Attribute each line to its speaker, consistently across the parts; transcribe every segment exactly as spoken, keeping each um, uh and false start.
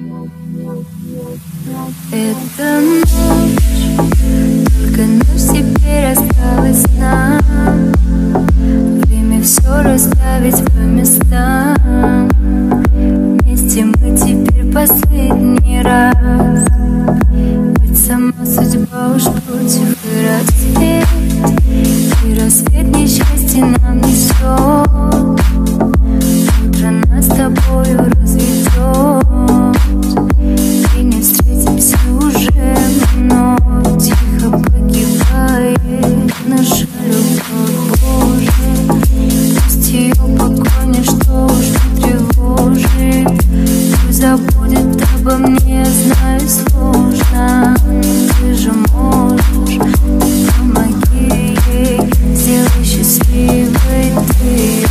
Speaker 1: Это ночь, только ночь теперь осталась нам. Время все расставить по местам. Вместе мы теперь последний раз. Ведь сама судьба уж против. И рассвет, и рассвет несчастье нам несет. Утро нас с тобою разведет. И не встретимся уже, но тихо погибает наша любовь. Боже, пусть ее покой ничто уж не тревожит. Пусть забудет обо мне, знаю, сложно. Ты же можешь, помоги ей, сделай счастливой ты ее.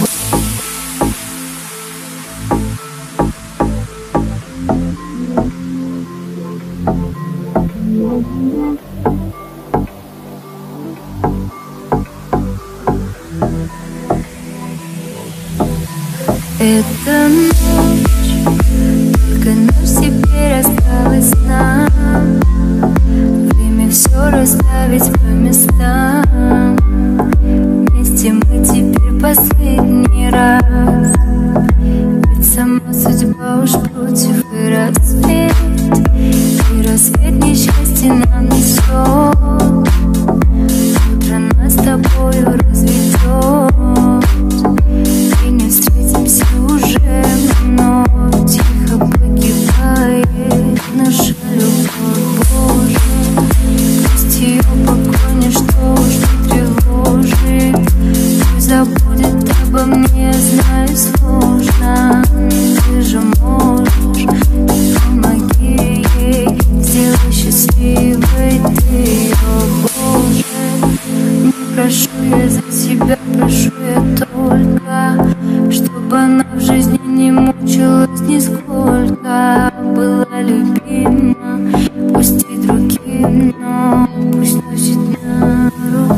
Speaker 1: Это ночь, только ночь теперь осталась нам. Время все расставить по местам. Вместе мы теперь последний раз. Ведь сама судьба уж против. И рассвет, и рассвет несчастье нам несет. Утро нас с тобою разведет. И не встретимся уже, но тихо погибает наша любовь. Боже, пусть ее покой ничто уж не тревожит. Пусть забудет обо мне, знаю, сложно. Ты же можешь, помоги ей, сделай счастливой ты ее. Боже, не прошу я за себя, прошу я только, чтобы она в жизни не мучилась нисколько. Была любима, пусть и другим, но пусть носит на руке.